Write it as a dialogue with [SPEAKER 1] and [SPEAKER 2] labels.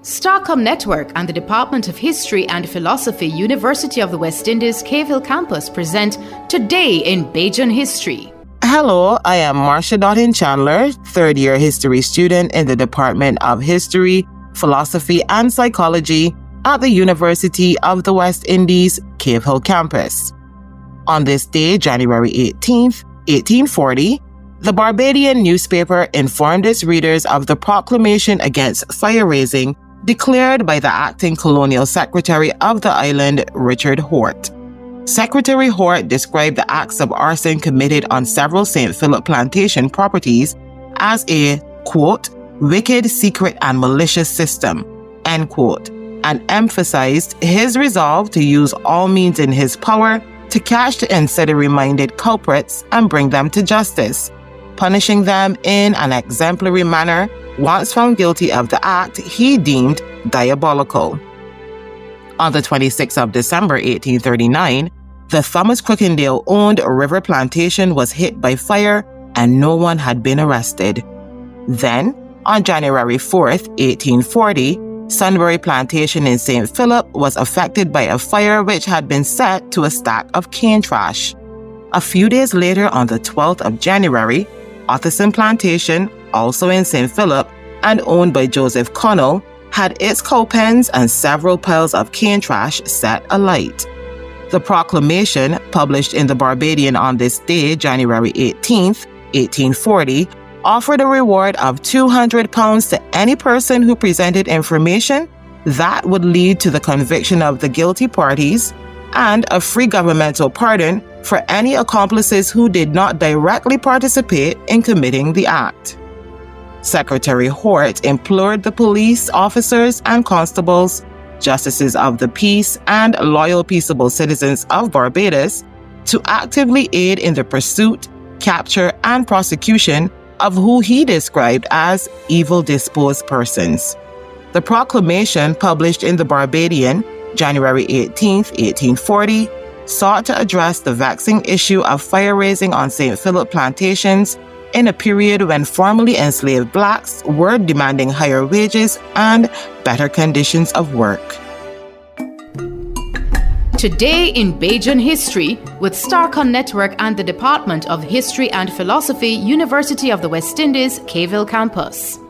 [SPEAKER 1] Starcom Network and the Department of History and Philosophy, University of the West Indies, Cave Hill Campus present Today in Bajan History.
[SPEAKER 2] Hello, I am Marcia Dottin Chandler, third-year history student in the Department of History, Philosophy and Psychology at the University of the West Indies, Cave Hill Campus. On this day, January 18th, 1840, the Barbadian newspaper informed its readers of the proclamation against fire-raising declared by the acting colonial secretary of the island, Richard Hort. Secretary Hort described the acts of arson committed on several St. Philip plantation properties as a, quote, wicked, secret, and malicious system, end quote, and emphasized his resolve to use all means in his power to catch the insider-minded culprits and bring them to justice, punishing them in an exemplary manner once found guilty of the act he deemed diabolical. On the 26th of December 1839, the Thomas Crookendale-owned River Plantation was hit by fire and no one had been arrested. Then, on January 4th, 1840, Sunbury Plantation in St. Philip was affected by a fire which had been set to a stack of cane trash. A few days later, on the 12th of January, Otterson Plantation, also in St. Philip and owned by Joseph Connell, had its cowpens and several piles of cane trash set alight. The proclamation, published in the Barbadian on this day, January 18th, 1840, offered a reward of £200 to any person who presented information that would lead to the conviction of the guilty parties, and a free governmental pardon for any accomplices who did not directly participate in committing the act. Secretary Hort implored the police officers and constables, justices of the peace, and loyal peaceable citizens of Barbados to actively aid in the pursuit, capture, and prosecution of who he described as evil-disposed persons. The proclamation, published in the Barbadian, January 18, 1840, sought to address the vexing issue of fire-raising on St. Philip plantations in a period when formerly enslaved blacks were demanding higher wages and better conditions of work.
[SPEAKER 1] Today in Bajan History with Starcom Network and the Department of History and Philosophy, University of the West Indies, Cave Hill Campus.